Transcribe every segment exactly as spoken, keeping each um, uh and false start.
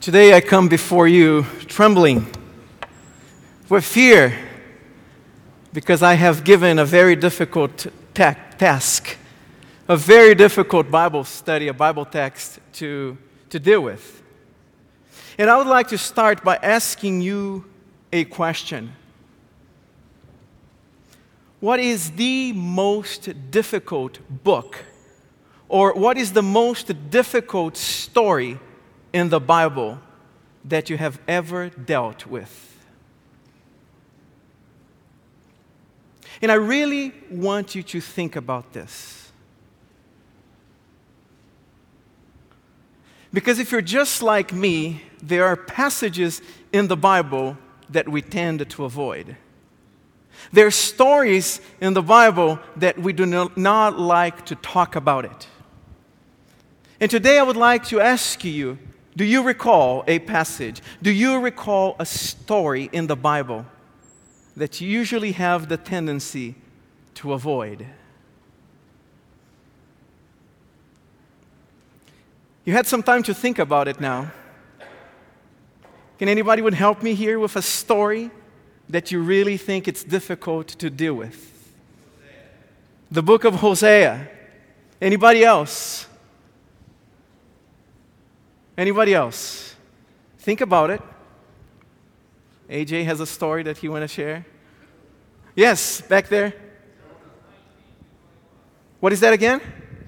Today I come before you trembling with fear because I have given a very difficult ta- task, a very difficult Bible study, a Bible text to, to deal with. And I would like to start by asking you a question. What is the most difficult book, or what is the most difficult story in the Bible that you have ever dealt with? And I really want you to think about this. Because if you're just like me, there are passages in the Bible that we tend to avoid. There are stories in the Bible that we do not like to talk about it. And today I would like to ask you, do you recall a passage? Do you recall a story in the Bible that you usually have the tendency to avoid? You had some time to think about it now. Can anybody would help me here with a story that you really think it's difficult to deal with? The book of Hosea. Anybody else? Anybody else? Think about it. A J has a story that he want to share. Yes, back there. What is that again?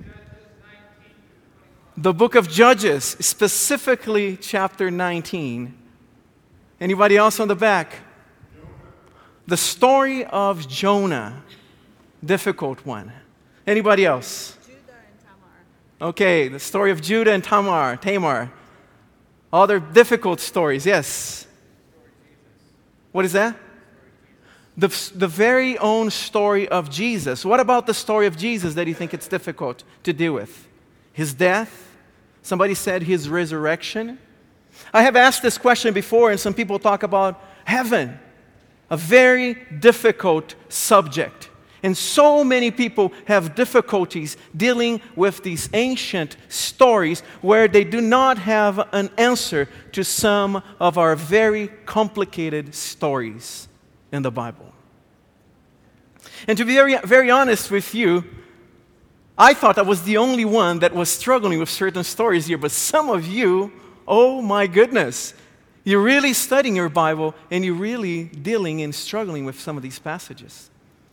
The book of Judges, specifically chapter nineteen. Anybody else on the back? The story of Jonah. Difficult one. Anybody else? Judah and Tamar. Okay, the story of Judah and Tamar. Tamar. Other difficult stories, yes. What is that? The, the very own story of Jesus. What about the story of Jesus that you think it's difficult to deal with? His death? Somebody said his resurrection? I have asked this question before, and some people talk about heaven. A very difficult subject. And so many people have difficulties dealing with these ancient stories where they do not have an answer to some of our very complicated stories in the Bible. And to be very, very honest with you, I thought I was the only one that was struggling with certain stories here, but some of you, oh my goodness, you're really studying your Bible and you're really dealing and struggling with some of these passages.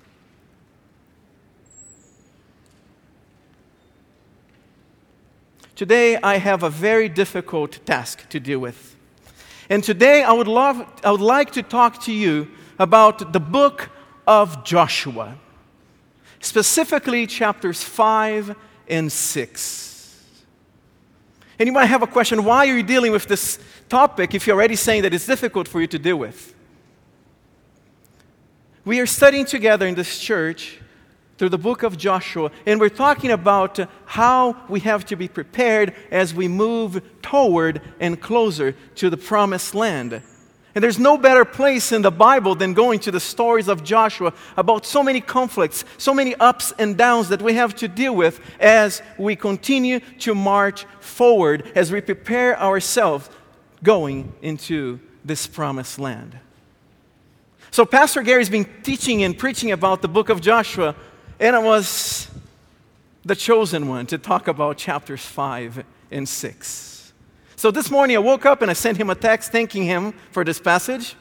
Today, I have a very difficult task to deal with. And today, I would, love, I would like to talk to you about the book of Joshua, specifically chapters five and six. And you might have a question, why are you dealing with this topic if you're already saying that it's difficult for you to deal with? We are studying together in this church through the book of Joshua, and we're talking about uh, how we have to be prepared as we move toward and closer to the promised land. And there's no better place in the Bible than going to the stories of Joshua about so many conflicts, so many ups and downs that we have to deal with as we continue to march forward, as we prepare ourselves going into this promised land. So Pastor Gary's been teaching and preaching about the book of Joshua, and I was the chosen one to talk about chapters five and six. So this morning I woke up and I sent him a text thanking him for this passage.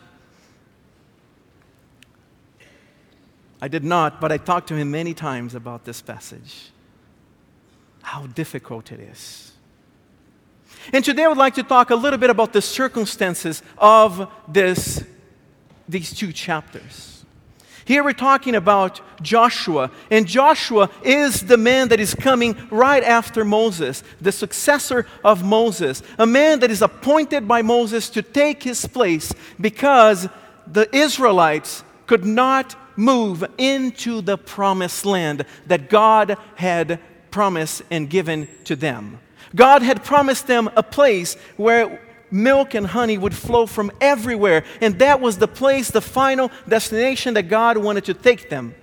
I did not, but I talked to him many times about this passage. How difficult it is. And today I would like to talk a little bit about the circumstances of this, these two chapters. Here we're talking about Joshua, and Joshua is the man that is coming right after Moses, the successor of Moses, a man that is appointed by Moses to take his place because the Israelites could not move into the promised land that God had promised and given to them. God had promised them a place where milk and honey would flow from everywhere. And that was the place, the final destination that God wanted to take them.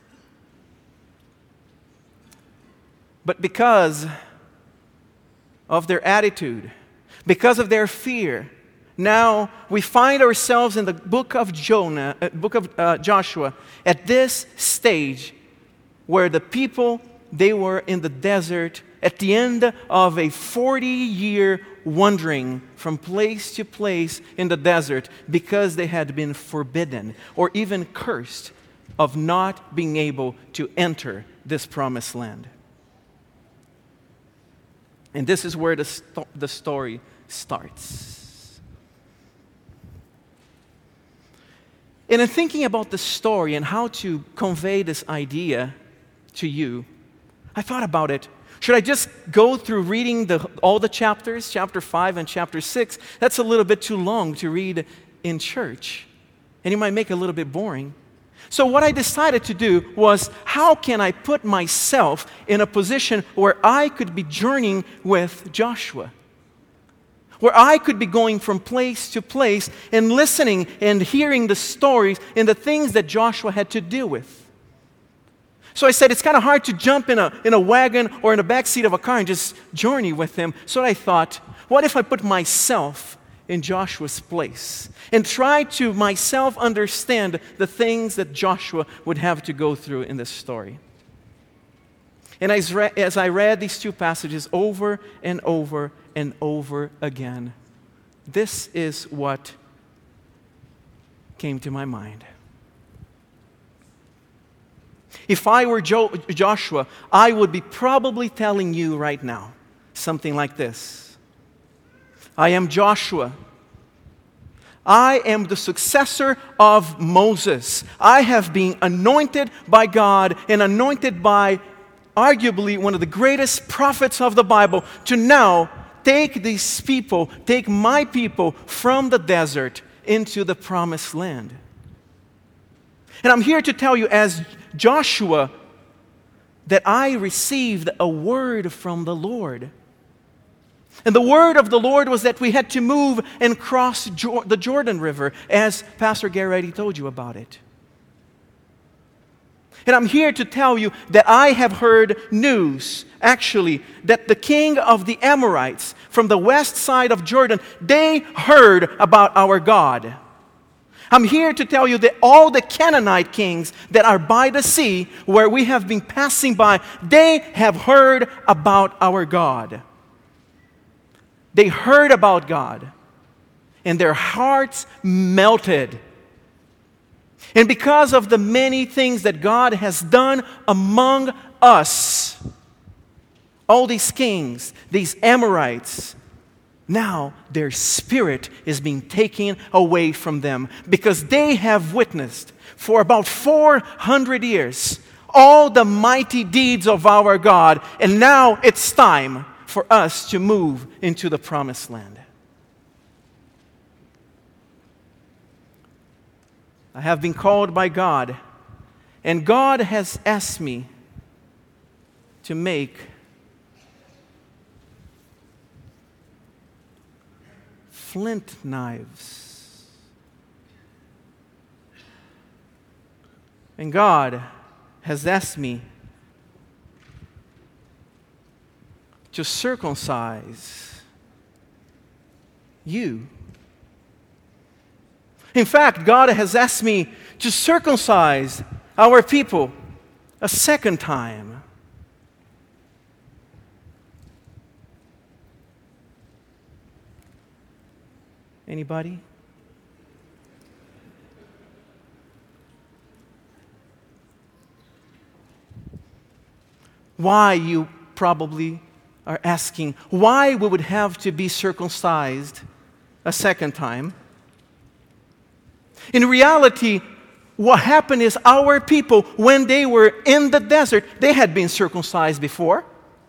But because of their attitude, because of their fear, now we find ourselves in the book of Jonah, uh, book of uh, Joshua, at this stage where the people, they were in the desert at the end of a forty-year wandering from place to place in the desert because they had been forbidden or even cursed of not being able to enter this promised land. And this is where the, sto- the story starts. And in thinking about the story and how to convey this idea to you, I thought about it. Should I just go through reading the, all the chapters, chapter five and chapter six? That's a little bit too long to read in church, and it might make it a little bit boring. So what I decided to do was, how can I put myself in a position where I could be journeying with Joshua? Where I could be going from place to place and listening and hearing the stories and the things that Joshua had to deal with. So I said, it's kind of hard to jump in a, in a wagon or in the back seat of a car and just journey with him. So I thought, what if I put myself in Joshua's place and try to myself understand the things that Joshua would have to go through in this story? And as, re- as I read these two passages over and over and over again, this is what came to my mind. If I were jo- Joshua, I would be probably telling you right now something like this. I am Joshua. I am the successor of Moses. I have been anointed by God and anointed by arguably one of the greatest prophets of the Bible to now take these people, take my people from the desert into the promised land. And I'm here to tell you, as Joshua, that I received a word from the Lord. And the word of the Lord was that we had to move and cross jo- the Jordan River, as Pastor Gary already told you about it. And I'm here to tell you that I have heard news, actually, that the king of the Amorites from the west side of Jordan, they heard about our God. I'm here to tell you that all the Canaanite kings that are by the sea, where we have been passing by, they have heard about our God. They heard about God, and their hearts melted. And because of the many things that God has done among us, all these kings, these Amorites, now their spirit is being taken away from them because they have witnessed for about four hundred years all the mighty deeds of our God, and now it's time for us to move into the promised land. I have been called by God, and God has asked me to make flint knives. And God has asked me to circumcise you. In fact, God has asked me to circumcise our people a second time. Anybody? Why, you probably are asking, why we would have to be circumcised a second time? In reality, what happened is our people, when they were in the desert, they had been circumcised before.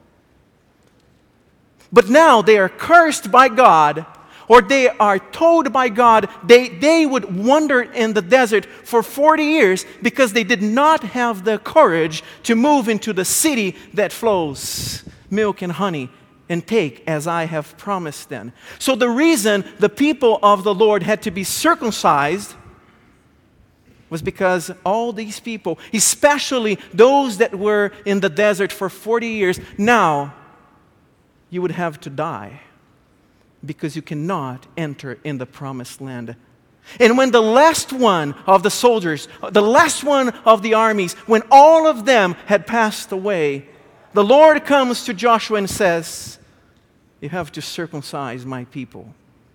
But now they are cursed by God, or they are told by God they, they would wander in the desert for forty years because they did not have the courage to move into the city that flows milk and honey and take as I have promised them. So the reason the people of the Lord had to be circumcised was because all these people, especially those that were in the desert for forty years, now you would have to die because you cannot enter in the promised land. And when the last one of the soldiers, the last one of the armies, when all of them had passed away, the Lord comes to Joshua and says, you have to circumcise my people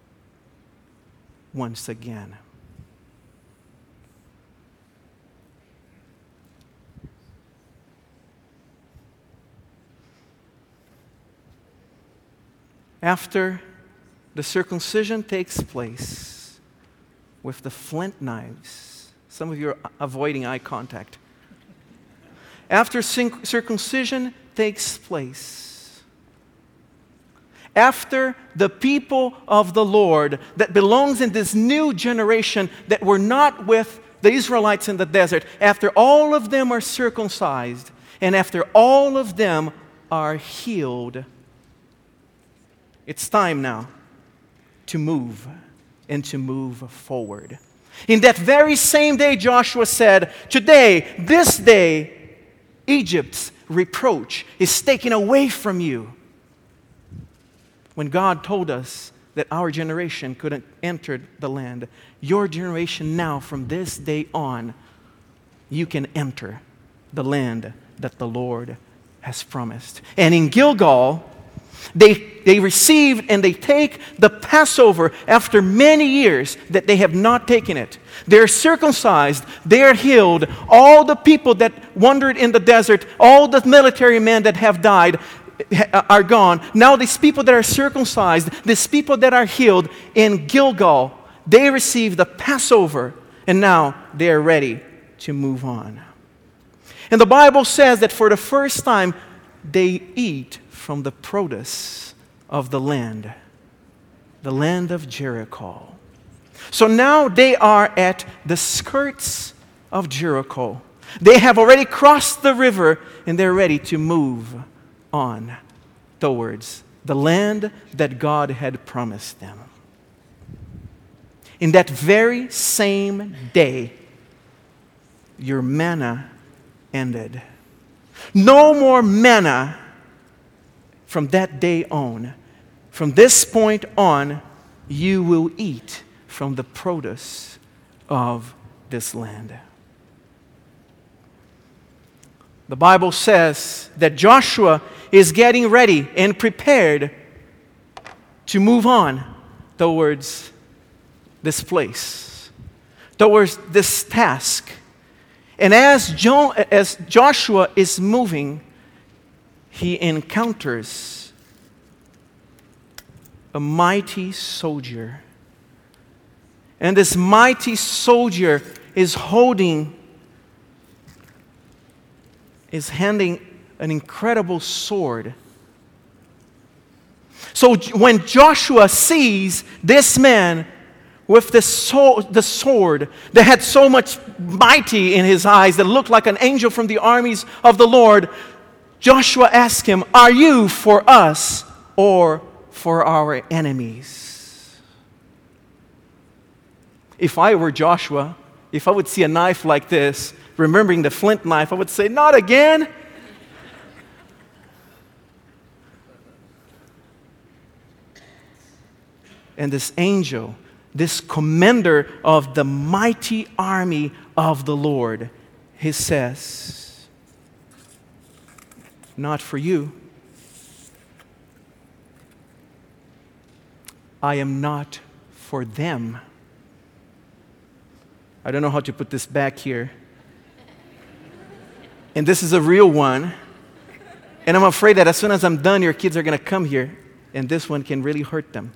once again. After the circumcision takes place with the flint knives, some of you are avoiding eye contact. After circumcision takes place, after the people of the Lord that belongs in this new generation that were not with the Israelites in the desert, after all of them are circumcised, and after all of them are healed, it's time now to move and to move forward. In that very same day, Joshua said, today, this day, Egypt's reproach is taken away from you. When God told us that our generation couldn't enter the land, your generation now, from this day on, you can enter the land that the Lord has promised. And in Gilgal, They, they received and they take the Passover after many years that they have not taken it. They're circumcised, they're healed. All the people that wandered in the desert, all the military men that have died are gone. Now these people that are circumcised, these people that are healed in Gilgal, they receive the Passover and now they are ready to move on. And the Bible says that for the first time, they eat from the produce of the land, the land of Jericho. So now they are at the skirts of Jericho. They have already crossed the river and they're ready to move on towards the land that God had promised them. In that very same day, your manna ended. No more manna from that day on. From this point on, you will eat from the produce of this land. The Bible says that Joshua is getting ready and prepared to move on towards this place, towards this task. And as, jo- as Joshua is moving, he encounters a mighty soldier. And this mighty soldier is holding, is handing an incredible sword. So when Joshua sees this man with the, so- the sword that had so much mighty in his eyes, that looked like an angel from the armies of the Lord, Joshua asked him, are you for us or for our enemies? If I were Joshua, if I would see a knife like this, remembering the flint knife, I would say, not again. And this angel, this commander of the mighty army of the Lord, he says, not for you. I am not for them. I don't know how to put this back here. And this is a real one. And I'm afraid that as soon as I'm done, your kids are going to come here, and this one can really hurt them.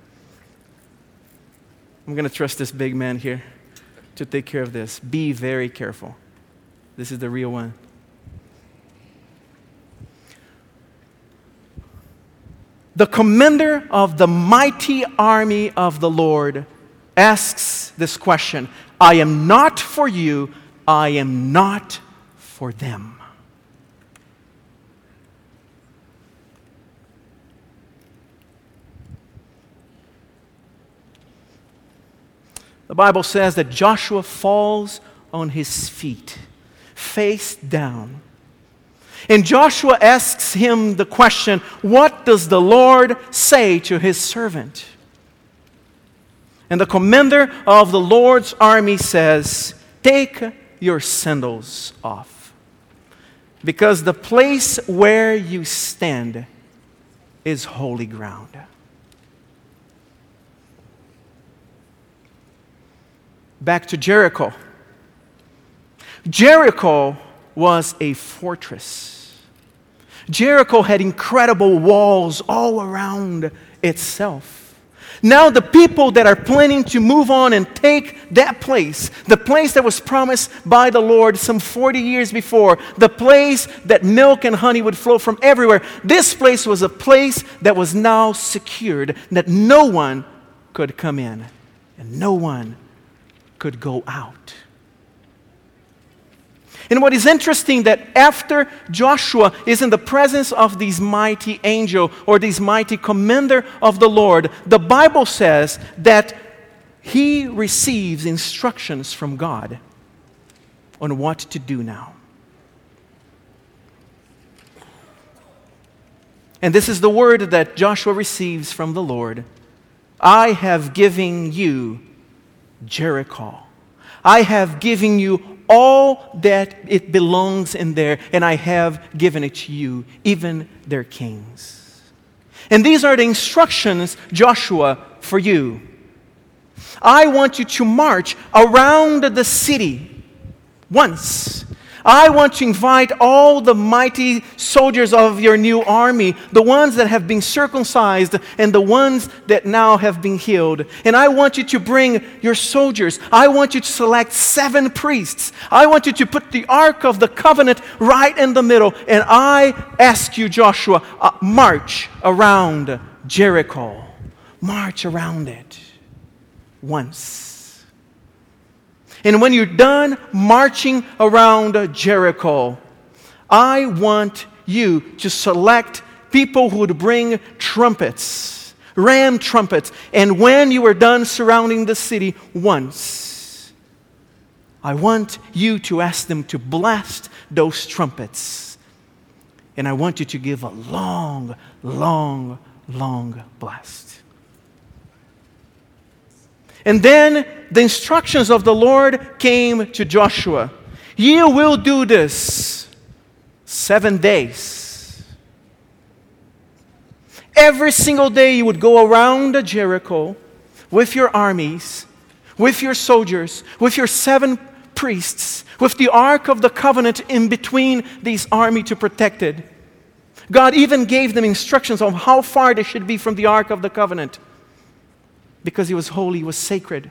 I'm going to trust this big man here to take care of this. Be very careful. This is the real one. The commander of the mighty army of the Lord asks this question, I am not for you, I am not for them. The Bible says that Joshua falls on his feet, face down. And Joshua asks him the question, what does the Lord say to his servant? And the commander of the Lord's army says, take your sandals off, because the place where you stand is holy ground. Back to Jericho. Jericho was a fortress. Jericho had incredible walls all around itself. Now the people that are planning to move on and take that place, the place that was promised by the Lord some forty years before, the place that milk and honey would flow from everywhere, this place was a place that was now secured, that no one could come in and no one could go out. And what is interesting, that after Joshua is in the presence of this mighty angel or this mighty commander of the Lord, the Bible says that he receives instructions from God on what to do now. And this is the word that Joshua receives from the Lord. I have given you Jericho. I have given you all that it belongs in there, and I have given it to you, even their kings. And these are the instructions, Joshua, for you. I want you to march around the city once. I want to invite all the mighty soldiers of your new army, the ones that have been circumcised and the ones that now have been healed. And I want you to bring your soldiers. I want you to select seven priests. I want you to put the Ark of the Covenant right in the middle. And I ask you, Joshua, uh, march around Jericho. March around it once. And when you're done marching around Jericho, I want you to select people who would bring trumpets, ram trumpets. And when you are done surrounding the city once, I want you to ask them to blast those trumpets. And I want you to give a long, long, long blast. And then the instructions of the Lord came to Joshua. You will do this seven days. Every single day you would go around Jericho with your armies, with your soldiers, with your seven priests, with the Ark of the Covenant in between these army to protect it. God even gave them instructions on how far they should be from the Ark of the Covenant, because it was holy, it was sacred.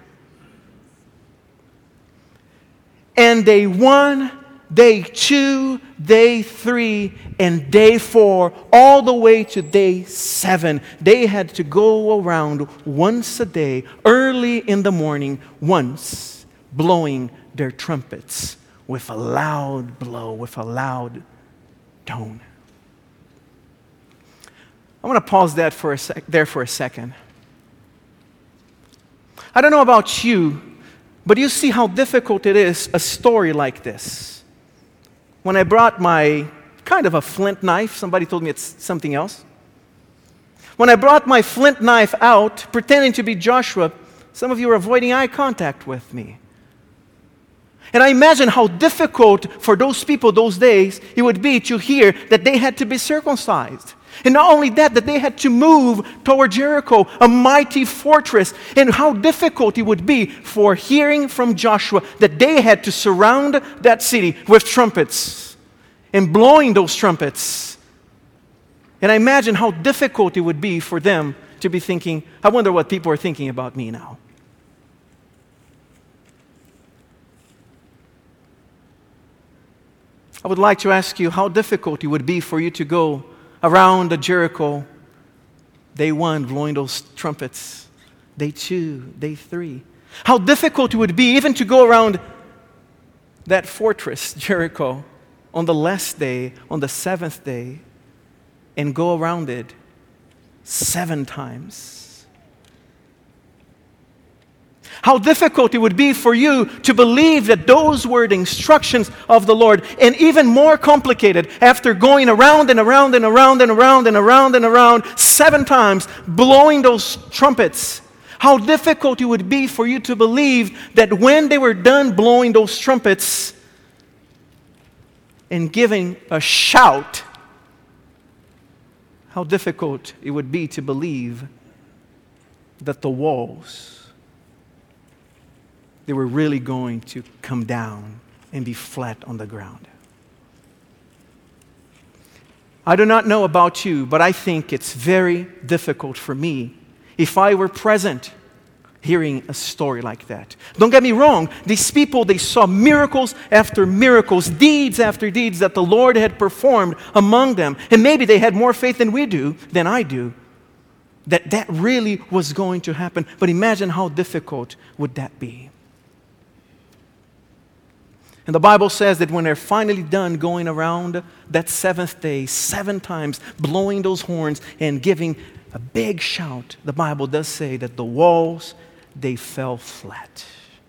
And day one, day two, day three, and day four, all the way to day seven, they had to go around once a day, early in the morning, once, blowing their trumpets with a loud blow, with a loud tone. I want to pause that for a sec- there for a second. I don't know about you, but you see how difficult it is, a story like this. When I brought my kind of a flint knife, somebody told me it's something else. When I brought my flint knife out, pretending to be Joshua, some of you were avoiding eye contact with me. And I imagine how difficult for those people those days it would be to hear that they had to be circumcised. And not only that, that they had to move toward Jericho, a mighty fortress, and how difficult it would be for hearing from Joshua that they had to surround that city with trumpets and blowing those trumpets. And I imagine how difficult it would be for them to be thinking, I wonder what people are thinking about me now. I would like to ask you how difficult it would be for you to go around Jericho, day one, blowing those trumpets, day two, day three. How difficult it would be even to go around that fortress, Jericho, on the last day, on the seventh day, and go around it seven times. How difficult it would be for you to believe that those were the instructions of the Lord. And even more complicated, after going around and around and around and around and around and around seven times, blowing those trumpets, how difficult it would be for you to believe that when they were done blowing those trumpets and giving a shout, how difficult it would be to believe that the walls, they were really going to come down and be flat on the ground. I do not know about you, but I think it's very difficult for me if I were present hearing a story like that. Don't get me wrong, these people, they saw miracles after miracles, deeds after deeds that the Lord had performed among them. And maybe they had more faith than we do, than I do, that that really was going to happen. But imagine how difficult would that be. And the Bible says that when they're finally done going around that seventh day, seven times, blowing those horns and giving a big shout, the Bible does say that the walls, they fell flat.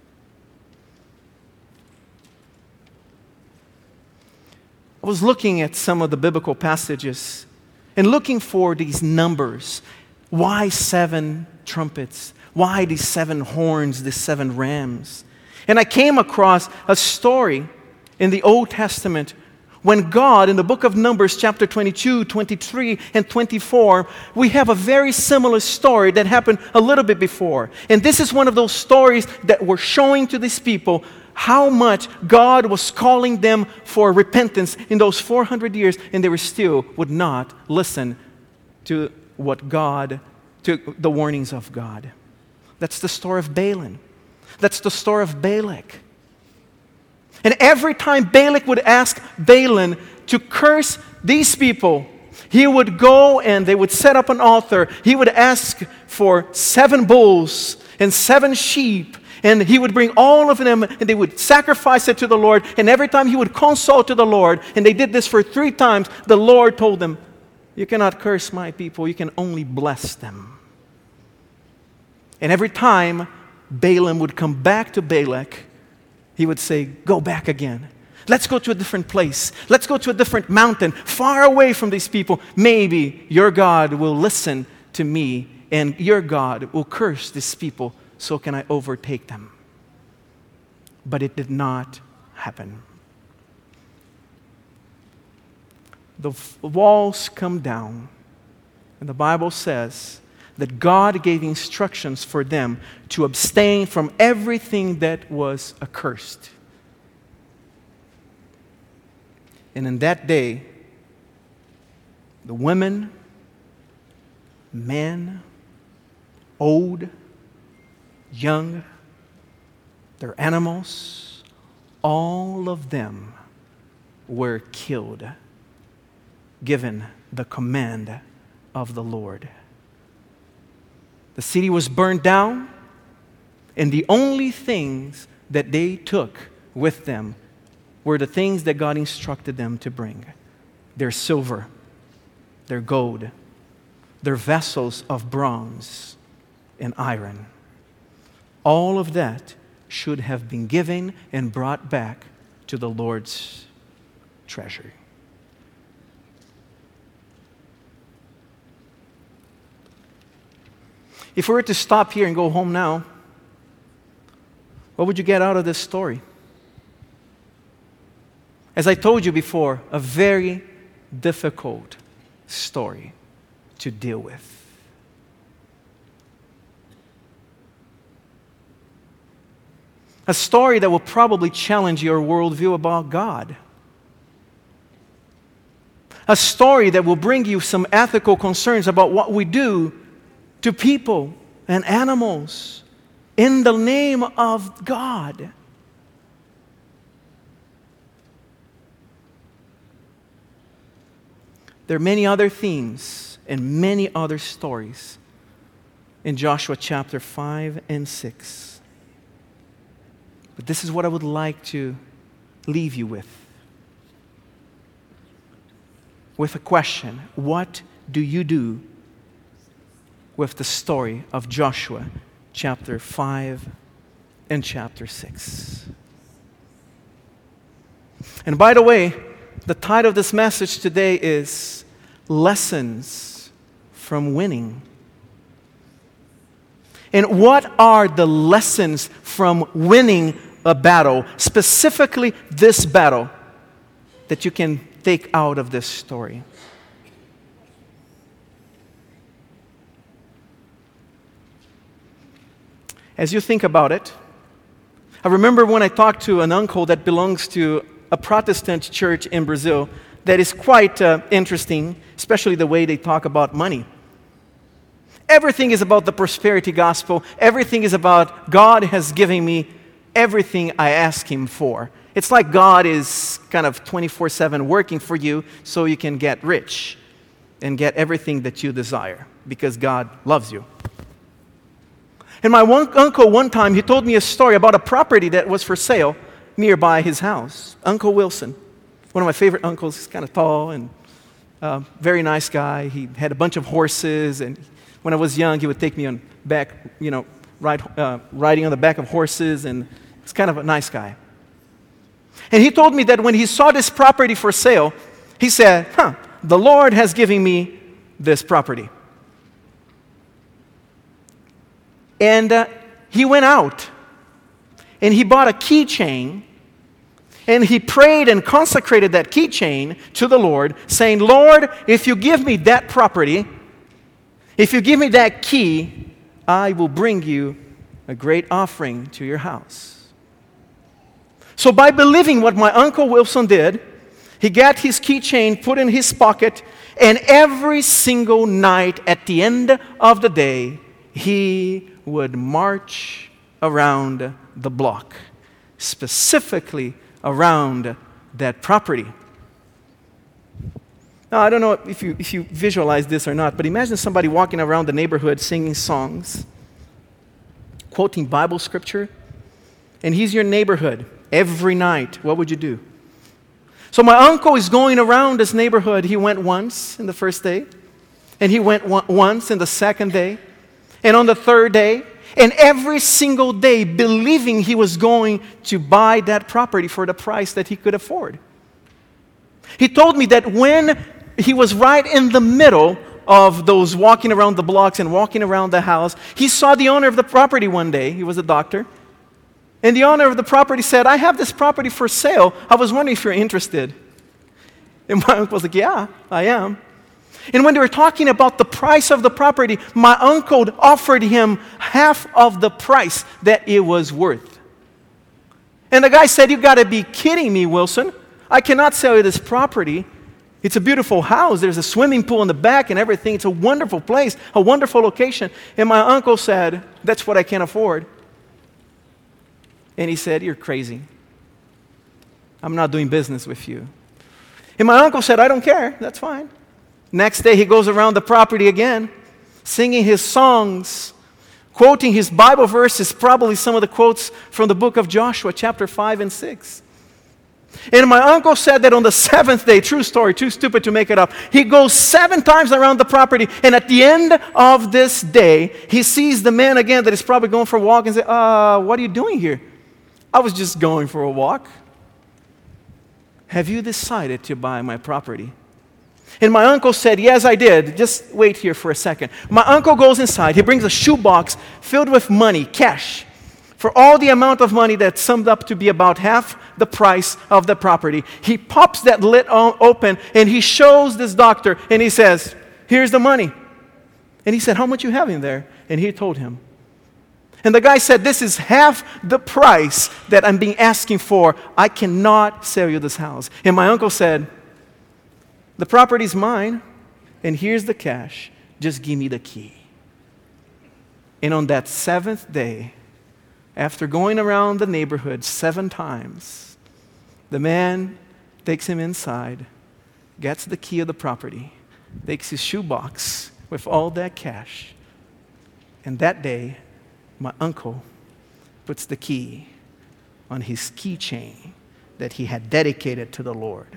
I was looking at some of the biblical passages and looking for these numbers. Why seven trumpets? Why these seven horns, these seven rams? And I came across a story in the Old Testament when God, in the book of Numbers, chapter twenty-two, twenty-three, and twenty-four, we have a very similar story that happened a little bit before. And this is one of those stories that were showing to these people how much God was calling them for repentance in those four hundred years, and they were still would not listen to what God, to the warnings of God. That's the story of Balaam. That's the story of Balak. And every time Balak would ask Balaam to curse these people, he would go and they would set up an altar. He would ask for seven bulls and seven sheep. And he would bring all of them and they would sacrifice it to the Lord. And every time he would consult to the Lord, and they did this for three times, the Lord told them, "You cannot curse my people, you can only bless them." And every time Balaam would come back to Balak, he would say, "Go back again. Let's go to a different place. Let's go to a different mountain, far away from these people. Maybe your God will listen to me, and your God will curse these people, so can I overtake them." But it did not happen. The walls come down, and the Bible says that God gave instructions for them to abstain from everything that was accursed. And in that day, the women, men, old, young, their animals, all of them were killed, given the command of the Lord. The city was burned down, and the only things that they took with them were the things that God instructed them to bring. Their silver, their gold, their vessels of bronze and iron. All of that should have been given and brought back to the Lord's treasury. If we were to stop here and go home now, what would you get out of this story? As I told you before, a very difficult story to deal with. A story that will probably challenge your worldview about God. A story that will bring you some ethical concerns about what we do to people and animals in the name of God. There are many other themes and many other stories in Joshua chapter five and six. But this is what I would like to leave you with. With a question: what do you do with the story of Joshua chapter five in chapter six. And by the way, the title of this message today is Lessons from Winning. And what are the lessons from winning a battle, specifically this battle, that you can take out of this story? As you think about it, I remember when I talked to an uncle that belongs to a Protestant church in Brazil that is quite uh, interesting, especially the way they talk about money. Everything is about the prosperity gospel. Everything is about God has given me everything I ask Him for. It's like God is kind of twenty-four seven working for you so you can get rich and get everything that you desire because God loves you. And my one uncle, one time, he told me a story about a property that was for sale nearby his house. Uncle Wilson, one of my favorite uncles. He's kind of tall and uh, very nice guy. He had a bunch of horses, and when I was young, he would take me on back, you know, ride, uh, riding on the back of horses, and he's kind of a nice guy. And he told me that when he saw this property for sale, he said, huh, the Lord has given me this property. And uh, he went out, and he bought a keychain, and he prayed and consecrated that keychain to the Lord, saying, Lord, if you give me that property, if you give me that key, I will bring you a great offering to your house. So by believing what my Uncle Wilson did, he got his keychain put in his pocket, and every single night at the end of the day, he would march around the block, specifically around that property. Now, I don't know if you, if you visualize this or not, but imagine somebody walking around the neighborhood singing songs, quoting Bible scripture, and he's your neighborhood every night. What would you do? So my uncle is going around this neighborhood. He went once in the first day, and he went one, once in the second day, and on the third day, and every single day believing he was going to buy that property for the price that he could afford. He told me that when he was right in the middle of those walking around the blocks and walking around the house, he saw the owner of the property one day. He was a doctor. And the owner of the property said, I have this property for sale. I was wondering if you're interested. And my uncle was like, yeah, I am. And when they were talking about the price of the property, my uncle offered him half of the price that it was worth. And the guy said, you got to be kidding me, Wilson. I cannot sell you this property. It's a beautiful house. There's a swimming pool in the back and everything. It's a wonderful place, a wonderful location. And my uncle said, that's what I can afford. And he said, you're crazy. I'm not doing business with you. And my uncle said, I don't care. That's fine. Next day, he goes around the property again, singing his songs, quoting his Bible verses, probably some of the quotes from the book of Joshua, chapter five and six. And my uncle said that on the seventh day, true story, too stupid to make it up, he goes seven times around the property, and at the end of this day, he sees the man again that is probably going for a walk and says, uh, what are you doing here? I was just going for a walk. Have you decided to buy my property? And my uncle said, yes, I did. Just wait here for a second. My uncle goes inside. He brings a shoebox filled with money, cash, for all the amount of money that summed up to be about half the price of the property. He pops that lid open, and he shows this doctor, and he says, here's the money. And he said, how much you have in there? And he told him. And the guy said, this is half the price that I'm being asking for. I cannot sell you this house. And my uncle said, the property's mine, and here's the cash. Just give me the key. And on that seventh day, after going around the neighborhood seven times, the man takes him inside, gets the key of the property, takes his shoebox with all that cash, and that day, my uncle puts the key on his keychain that he had dedicated to the Lord.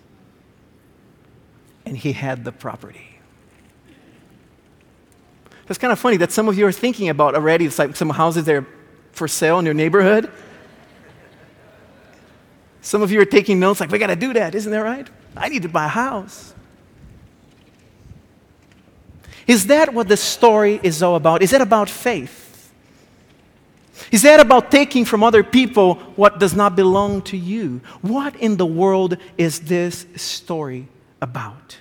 And he had the property. It's kind of funny that some of you are thinking about already. It's like some houses that are for sale in your neighborhood? Some of you are taking notes like, we got to do that. Isn't that right? I need to buy a house. Is that what the story is all about? Is that about faith? Is that about taking from other people what does not belong to you? What in the world is this story about?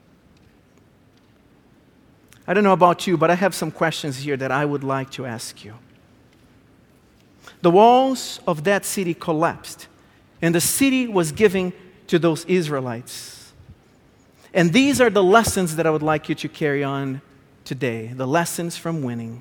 I don't know about you, but I have some questions here that I would like to ask you. The walls of that city collapsed, and the city was given to those Israelites. And these are the lessons that I would like you to carry on today, the lessons from winning.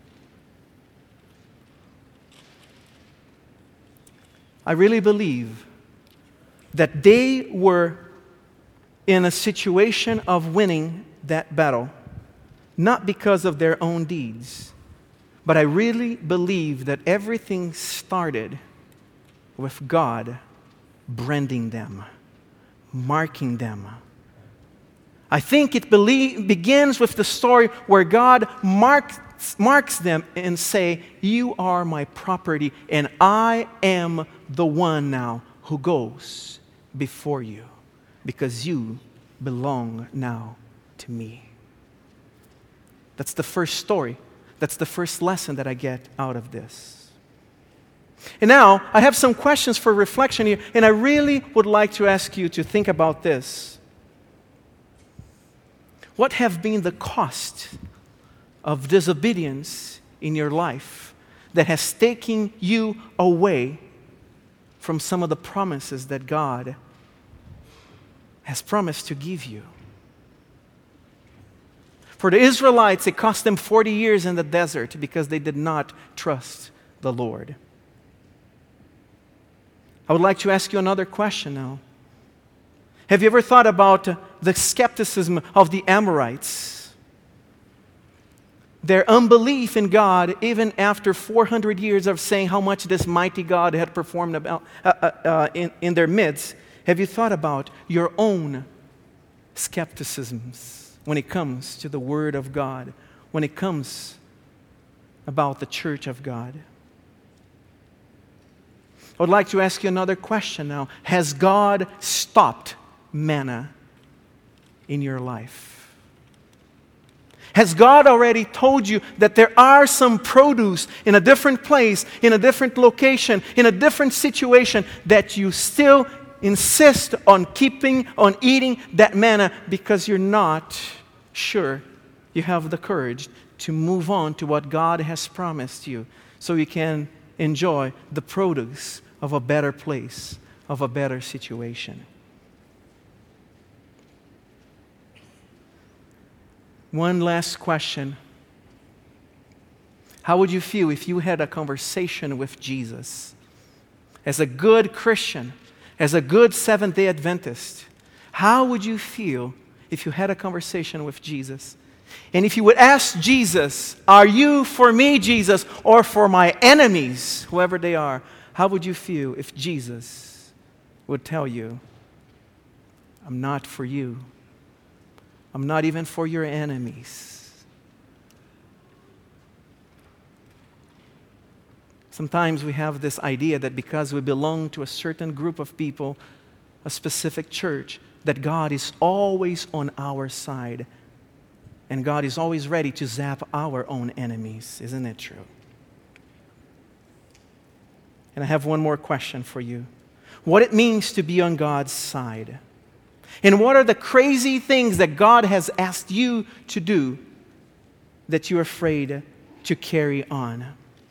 I really believe that they were in a situation of winning that battle, not because of their own deeds, but I really believe that everything started with God branding them, marking them. I think it belie- begins with the story where God marks, marks them and say, you are my property, and I am the one now who goes before you, because you belong now to me. That's the first story. That's the first lesson that I get out of this. And now, I have some questions for reflection here, and I really would like to ask you to think about this. What have been the cost of disobedience in your life that has taken you away from some of the promises that God has promised to give you? For the Israelites, it cost them forty years in the desert because they did not trust the Lord. I would like to ask you another question now. Have you ever thought about the skepticism of the Amorites? Their unbelief in God, even after four hundred years of saying how much this mighty God had performed about, uh, uh, uh, in, in their midst. Have you thought about your own skepticisms when it comes to the Word of God, when it comes about the church of God? I would like to ask you another question now. Has God stopped manna in your life? Has God already told you that there are some produce in a different place, in a different location, in a different situation that you still insist on keeping, on eating that manna because you're not sure you have the courage to move on to what God has promised you so you can enjoy the produce of a better place, of a better situation? One last question. How would you feel if you had a conversation with Jesus? As a good Christian, as a good Seventh-day Adventist, how would you feel if you had a conversation with Jesus? And if you would ask Jesus, are you for me, Jesus, or for my enemies, whoever they are, how would you feel if Jesus would tell you, I'm not for you. I'm not even for your enemies. Sometimes we have this idea that because we belong to a certain group of people, a specific church, that God is always on our side. And God is always ready to zap our own enemies. Isn't it true? And I have one more question for you. What it means to be on God's side. And what are the crazy things that God has asked you to do that you're afraid to carry on?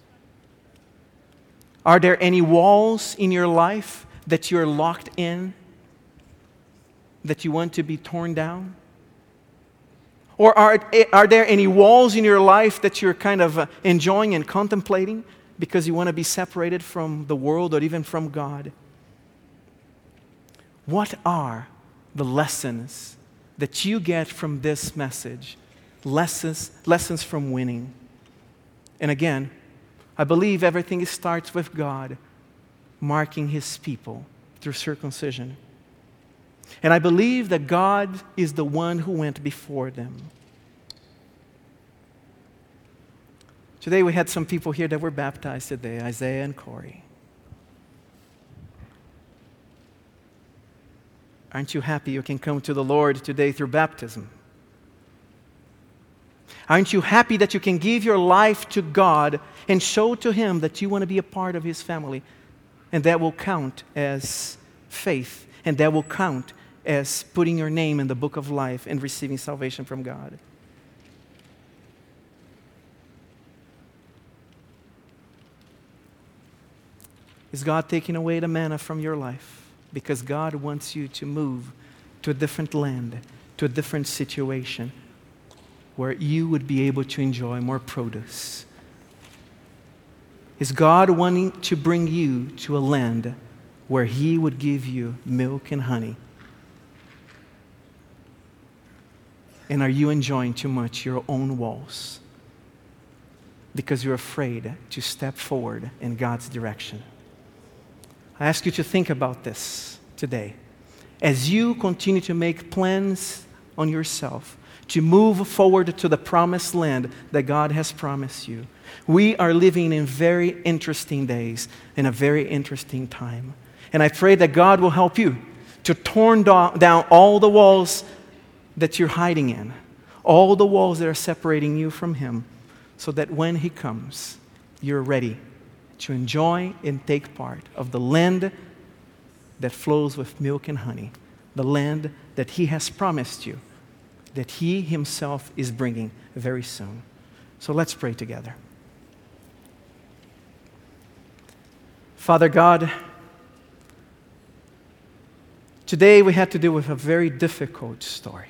Are there any walls in your life that you're locked in, that you want to be torn down? Or are, are there any walls in your life that you're kind of enjoying and contemplating because you want to be separated from the world or even from God? What are the lessons that you get from this message? Lessons, lessons from winning. And again, I believe everything starts with God marking His people through circumcision. And I believe that God is the one who went before them. Today we had some people here that were baptized today, Isaiah and Corey. Aren't you happy you can come to the Lord today through baptism? Aren't you happy that you can give your life to God and show to Him that you want to be a part of His family? And that will count as faith, and that will count as putting your name in the book of life and receiving salvation from God. Is God taking away the manna from your life? Because God wants you to move to a different land, to a different situation, where you would be able to enjoy more produce. Is God wanting to bring you to a land where He would give you milk and honey? And are you enjoying too much your own walls because you're afraid to step forward in God's direction? I ask you to think about this today. As you continue to make plans on yourself to move forward to the promised land that God has promised you, we are living in very interesting days, in a very interesting time. And I pray that God will help you to torn do- down all the walls that you're hiding in, all the walls that are separating you from Him, so that when He comes, you're ready to enjoy and take part of the land that flows with milk and honey, the land that He has promised you, that He Himself is bringing very soon. So let's pray together. Father God, today we had to deal with a very difficult story.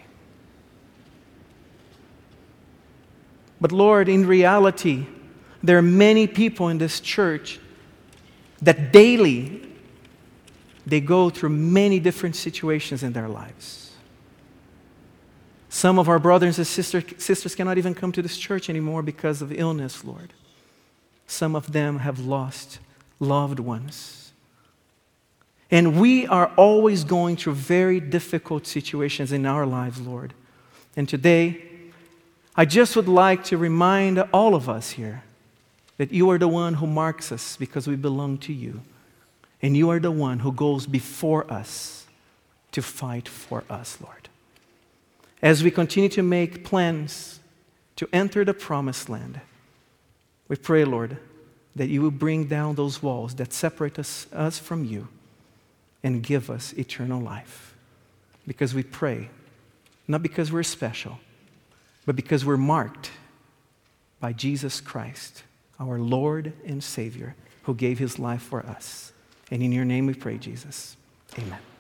But Lord, in reality, there are many people in this church that daily they go through many different situations in their lives. Some of our brothers and sisters, sisters cannot even come to this church anymore because of illness, Lord. Some of them have lost loved ones. And we are always going through very difficult situations in our lives, Lord. And today, I just would like to remind all of us here that You are the one who marks us because we belong to You. And You are the one who goes before us to fight for us, Lord. As we continue to make plans to enter the promised land, we pray, Lord, that You will bring down those walls that separate us, us from You and give us eternal life. Because we pray, not because we're special, but because we're marked by Jesus Christ, our Lord and Savior, who gave His life for us. And in Your name we pray, Jesus. Amen.